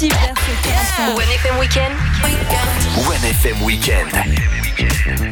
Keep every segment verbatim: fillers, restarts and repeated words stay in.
Multivers quarante-cinq. One F M Weekend. One F M Weekend.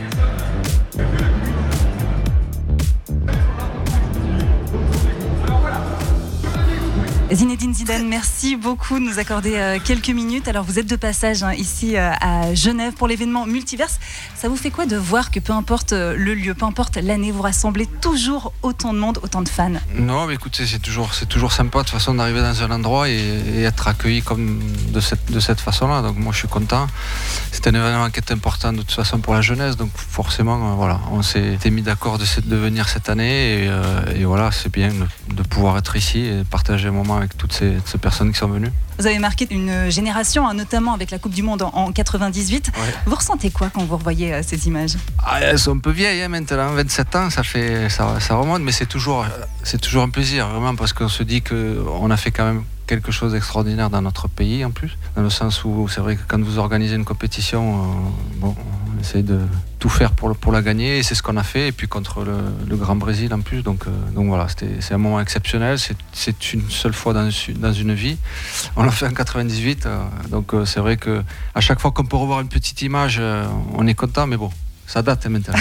Zinedine Zidane, merci beaucoup de nous accorder euh, quelques minutes. Alors vous êtes de passage hein, ici euh, à Genève pour l'événement Multiverse. Ça vous fait quoi de voir que peu importe euh, le lieu, peu importe l'année, vous rassemblez toujours autant de monde, autant de fans? Non, mais écoutez, c'est toujours, c'est toujours sympa de toute façon d'arriver dans un endroit et, et être accueilli comme de cette, de cette façon-là. Donc moi je suis content. C'est un événement qui est important de toute façon pour la jeunesse. Donc forcément, euh, voilà, on s'est mis d'accord de, de venir cette année et, euh, et voilà, c'est bien de, de pouvoir être ici et partager un moment avec toutes ces, ces personnes qui sont venues. Vous avez marqué une génération, hein, notamment avec la Coupe du Monde en, en quatre-vingt-dix-huit. Ouais. Vous ressentez quoi quand vous revoyez euh, ces images? Ah, elles sont un peu vieilles hein, maintenant, vingt-sept ans, ça, fait, ça, ça remonte, mais c'est toujours, c'est toujours un plaisir, vraiment, parce qu'on se dit qu'on a fait quand même quelque chose d'extraordinaire dans notre pays en plus, dans le sens où c'est vrai que quand vous organisez une compétition, euh, bon, on essaye de tout faire pour, pour la gagner et c'est ce qu'on a fait, et puis contre le, le Grand Brésil en plus, donc, euh, donc voilà, c'est un moment exceptionnel, c'est une seule fois dans, dans une vie, on l'a fait en quatre-vingt-dix-huit, euh, donc euh, c'est vrai qu'à chaque fois qu'on peut revoir une petite image, euh, on est content, mais bon, ça date hein, maintenant.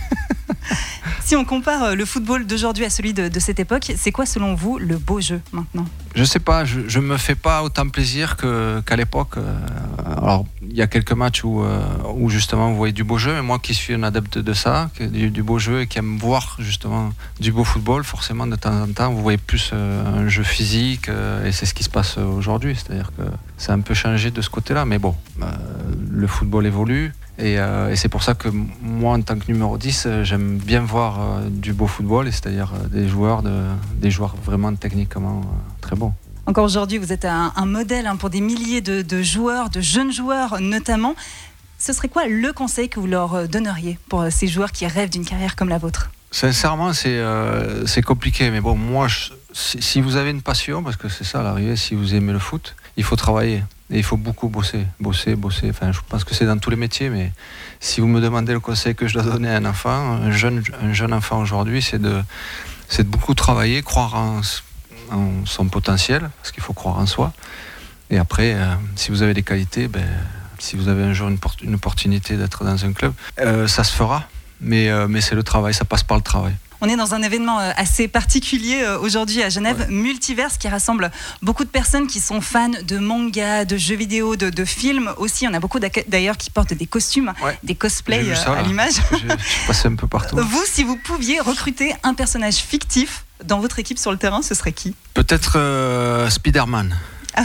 Si on compare le football d'aujourd'hui à celui de, de cette époque, c'est quoi selon vous le beau jeu maintenant? Je sais pas, je, je me fais pas autant plaisir que, qu'à l'époque. Alors il y a quelques matchs où, où justement vous voyez du beau jeu, mais moi qui suis un adepte de ça, du, du beau jeu et qui aime voir justement du beau football, forcément de temps en temps vous voyez plus un jeu physique et c'est ce qui se passe aujourd'hui, c'est-à-dire que ça a un peu changé de ce côté-là, mais bon, le football évolue. Et, euh, et c'est pour ça que moi, en tant que numéro dix, j'aime bien voir euh, du beau football, c'est-à-dire euh, des joueurs, de, des joueurs vraiment techniquement euh, très bons. Encore aujourd'hui, vous êtes un, un modèle hein, pour des milliers de, de joueurs, de jeunes joueurs notamment. Ce serait quoi le conseil que vous leur donneriez pour ces joueurs qui rêvent d'une carrière comme la vôtre? Sincèrement, c'est euh, c'est compliqué, mais bon, moi, je, si, si vous avez une passion, parce que c'est ça à l'arrivée, si vous aimez le foot, il faut travailler. Et il faut beaucoup bosser, bosser, bosser. Enfin, je pense que c'est dans tous les métiers, mais si vous me demandez le conseil que je dois donner à un enfant, un jeune, un jeune enfant aujourd'hui, c'est de, c'est de beaucoup travailler, croire en, en son potentiel, parce qu'il faut croire en soi. Et après, euh, si vous avez des qualités, ben, si vous avez un jour une, une opportunité d'être dans un club, euh, ça se fera. Mais, euh, mais c'est le travail, ça passe par le travail. On est dans un événement assez particulier aujourd'hui à Genève, ouais. Multiverse, qui rassemble beaucoup de personnes qui sont fans de manga, de jeux vidéo, de, de films aussi. On a beaucoup d'ailleurs qui portent des costumes, ouais. Des cosplays ça, à l'image. Je passais un peu partout. Vous, si vous pouviez recruter un personnage fictif dans votre équipe sur le terrain, ce serait qui? Peut-être euh, Spider-Man. Ah.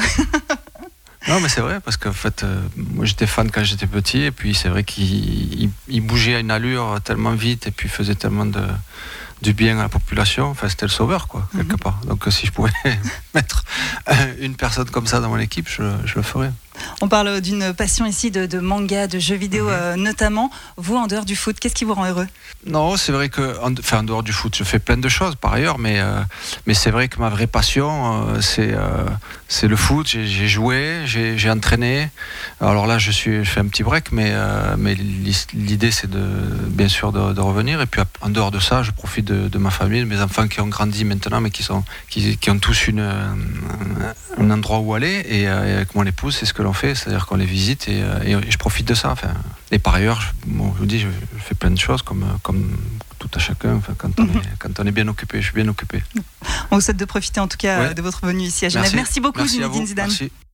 Non mais c'est vrai parce qu'en fait euh, moi j'étais fan quand j'étais petit et puis c'est vrai qu'il il, il bougeait à une allure tellement vite et puis faisait tellement de, du bien à la population, enfin c'était le sauveur quoi quelque mm-hmm. part, donc si je pouvais mettre une personne comme ça dans mon équipe je, je le ferais. On parle d'une passion ici de, de manga, de jeux vidéo mm-hmm. euh, notamment. Vous, en dehors du foot, qu'est-ce qui vous rend heureux? Non, c'est vrai que, en, enfin, en dehors du foot, je fais plein de choses par ailleurs, mais, euh, mais c'est vrai que ma vraie passion, euh, c'est euh, c'est le foot. J'ai joué, j'ai entraîné. Alors là, je, suis, je fais un petit break, mais, euh, mais l'idée, c'est de, bien sûr de, de revenir. Et puis, en dehors de ça, je profite de, de ma famille, de mes enfants qui ont grandi maintenant, mais qui, sont, qui, qui ont tous une, un, un endroit où aller. Et, et avec mon épouse, c'est ce que l'on fait, c'est-à-dire qu'on les visite et, et je profite de ça. Enfin, et par ailleurs, je, bon, je vous dis, je, je fais plein de choses comme, comme tout à chacun. Enfin, quand, on est, quand on est bien occupé, je suis bien occupé. On vous souhaite de profiter en tout cas ouais. de votre venue ici à Genève. Merci, Merci beaucoup, Zinedine Zidane. Merci.